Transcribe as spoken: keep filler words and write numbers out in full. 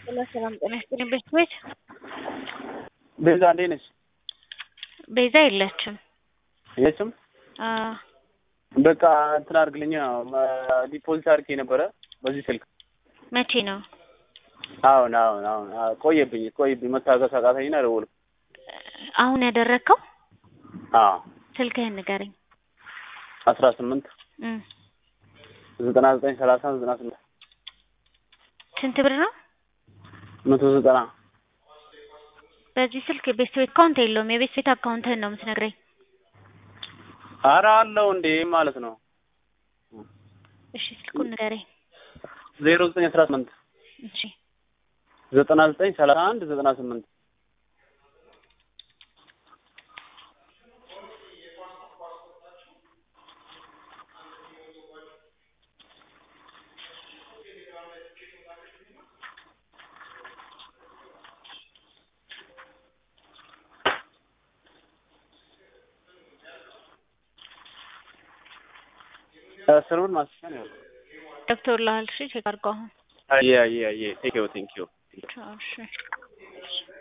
ሰላም ጤና ይስጥልኝ ቤት ቤዛ እንዴት ነሽ? ቤዛ የለችም። የለችም? አዎ በቃ እንትን አድርግልኝ ዲፖዚት አድርጌ ነበረ በዚህ ስልክ። መቼ ነው? አሁን አሁን አሁን ቆየብኝ ቆየብኝ መታገስ አቃተኝና ደወልኩ። አሁን ያደረከው? አዎ ስልክህን ንገረኝ። አስራ ስምንት እም ዘጠና ዘጠኝ ሰላሳ ዘጠና ስምንት ስንት ብር ነው? መቶ ዘጠና በዚህ ስልክ የቤት ቤት አካውንት የለውም። የቤት ቤት አካውንትህን ነው የምትነግረኝ? ኧረ አለው እንዴ ማለት ነው። እሺ ስልኩን ንገረኝ። ዜሮ ዘጠኝ አስራ ስምንት እሺ ዘጠና ዘጠኝ ሰላሳ አንድ ዘጠና ስምንት ሰርቨር ማስፈን ነው ዶክተር ላልሽ ቼክ አድርገው አሁን። አይ አይ አይ ቴንክ ዩ ቴንክ ዩ እሺ